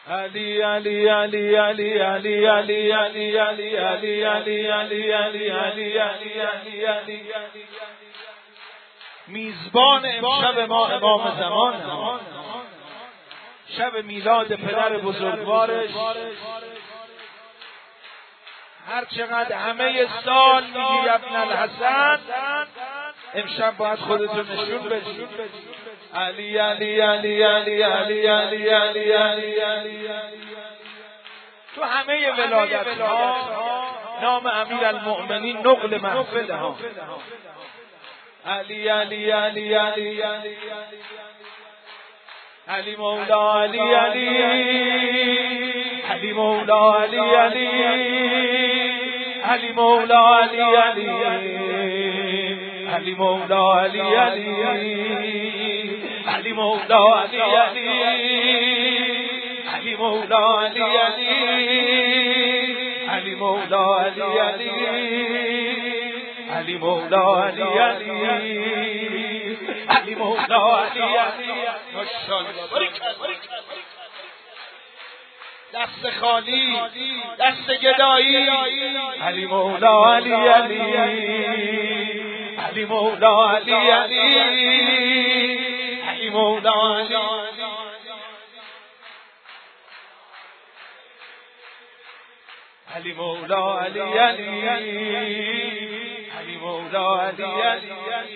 علی علی علی علی علی علی علی علی علی علی علی علی علی علی علی میزبان امشب ما امام زمان، شب میلاد پدر بزرگوارش. هر چقدر همه سال میگی ابن الحسن، امشب باید خودتون نشون بدید. علی علی علی علی علی علی علی علی علی تو همه ولایت ها نام امیر المؤمنین نقل محفل ها. علی علی علی علی علی مولا علی علی علی مولا علی علی علی مولا علی علی علی مولا علی علی علی مولا علی علی علی مولا علی علی علی مولا علی علی علی مولا علی علی علی مولا علی علی. ماشاءالله، دست خالی، دست گدایی. علی مولا علی علی علی مولا علی علی علی مولا علی علی مولا علی علی علی مولا علی علی.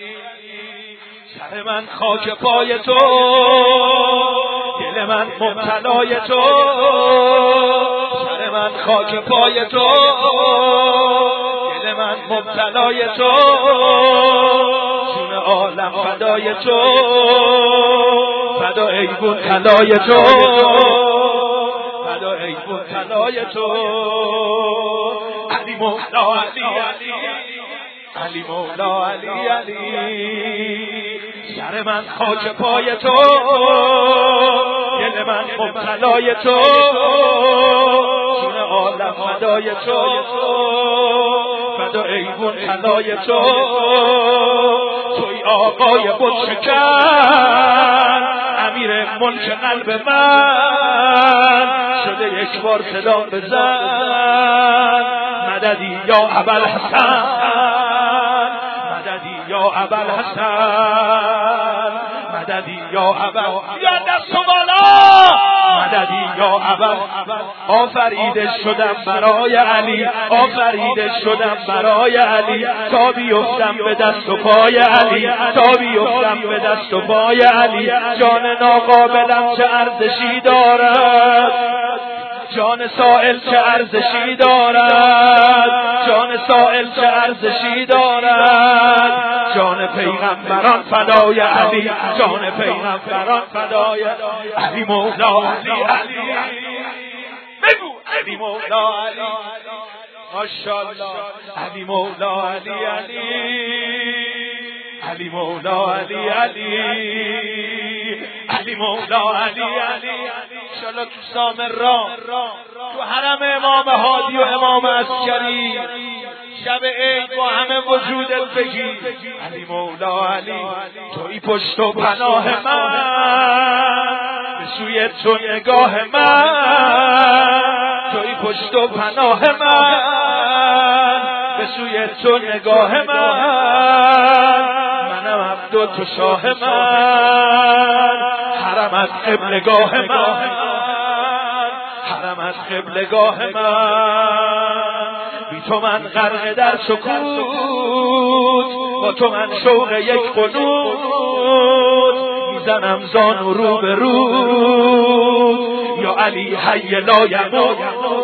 سر من خاک پای تو، دل من مبتلای تو. سر من خاک پای تو، دل من مبتلای تو. جون عالم فدای تو، فدا ایبون طلای تو، فدا ایبون طلای تو. علی مولا علی علی علی مولا علی علی. سر من خاک پای تو، دل من مبتلای تو. جون عالم فدای تو، فدا ایبون طلای تو. توی آقای بت شکن، امیر ملک قلب من. شده یک بار صدا بزن، مددی یا ابوالحسن، مددی یا ابوالحسن، مددی یا ابوالحسن. یا دست بالا، مددی یا ابوالحسن. آفریده شدم برای علی، آفریده شدم برای علی. تا بیفتم به دست و پای علی، تا بیفتم به دست و پای علی. جان ناقابلم چه ارزشی دارد، جان سائل چه ارزشی دارد، جان سائل چه ارزشی دارد. جان پیغمبران فدای علی، جان پیغمبران فدای علی مولا علی علی. بگو علی مولا علی، ماشاءالله. علی مولا علی علی علی مولا علی علی علی مولا علی علی. انشالله تو سامرا، تو حرم امام هادی و امام عسکری، شب عید با همه وجودت بگی علی مولا علی. توی پشت و پناه من، به سوی تو نگاه من. توی پشت و پناه من، به سوی تو نگاه من. منم عبد و تو شاه من. حرم از قبلگاه من، حرم از قبلگاه من. بی تو من غرق در سکوت، با تو من شوق یک قنوت. میزنم زانو رو به رو، یا علی حی لا یموت،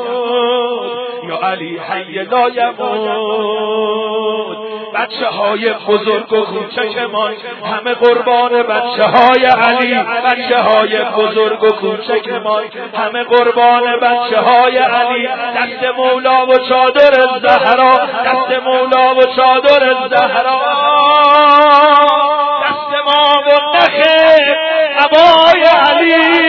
یا علی حی لا یموت. بچه های بزرگ و کوچکمان همه قربان بچه های علی، بچه های بزرگ و کوچکمان همه قربان بچه های علی. دست مولا و چادر زهرا، دست مولا و چادر زهرا. دست ما و نخ عبای علی.